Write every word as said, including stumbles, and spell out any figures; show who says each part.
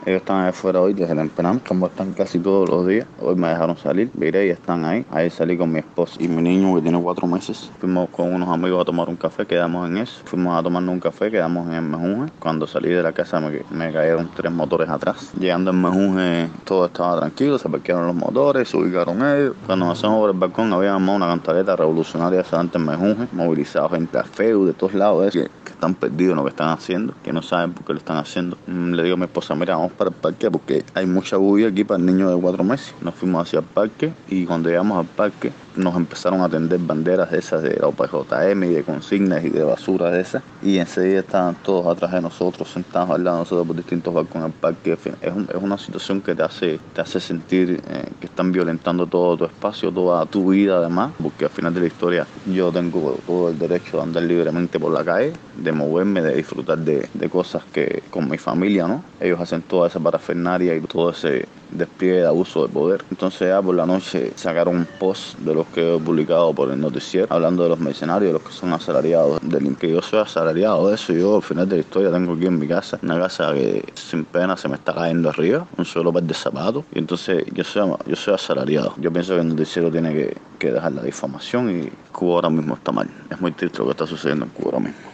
Speaker 1: Ellos están afuera hoy desde temprano, como están casi todos los días. Hoy me dejaron salir, miré y están ahí. Ahí salí con mi esposa y mi niño que tiene cuatro meses. Fuimos con unos amigos a tomar un café, quedamos en eso. Fuimos a tomarnos un café, quedamos en el Mejunje. Cuando salí de la casa me, me cayeron tres motores atrás. Llegando al Mejunje todo estaba tranquilo, se parquearon los motores, se ubicaron ellos. Cuando nos hacemos por el balcón había armado una cantaleta revolucionaria delante del Mejunje, movilizado gente a feo de todos lados, que, que están perdidos en lo que están haciendo, que no saben por qué lo están haciendo. Mm, Le digo a mi esposa, mira, vamos para el parque porque hay mucha bulla aquí para el niño de cuatro meses. Nos fuimos hacia el parque y cuando llegamos al parque nos empezaron a tender banderas de esas de la O P J M y de consignas y de basura de esas, y enseguida estaban todos atrás de nosotros, sentados al lado de nosotros por distintos balcones del parque. En fin, es, un, es una situación que te hace, te hace sentir eh, que están violentando todo tu espacio, toda tu vida además, porque al final de la historia yo tengo todo el derecho de andar libremente por la calle, de moverme, de disfrutar de, de cosas que con mi familia, ¿no? Ellos hacen toda esa parafernaria y todo ese despliegue de abuso de poder. Entonces ya por la noche sacaron un post de los que he publicado por el noticiero, hablando de los mercenarios, de los que son asalariados, del que yo soy asalariado de eso. Yo al final de la historia tengo aquí en mi casa, una casa que sin pena se me está cayendo arriba, un solo par de zapatos, y entonces yo soy, yo soy asalariado. Yo pienso que el noticiero tiene que, que dejar la difamación, y Cuba ahora mismo está mal. Es muy triste lo que está sucediendo en Cuba ahora mismo.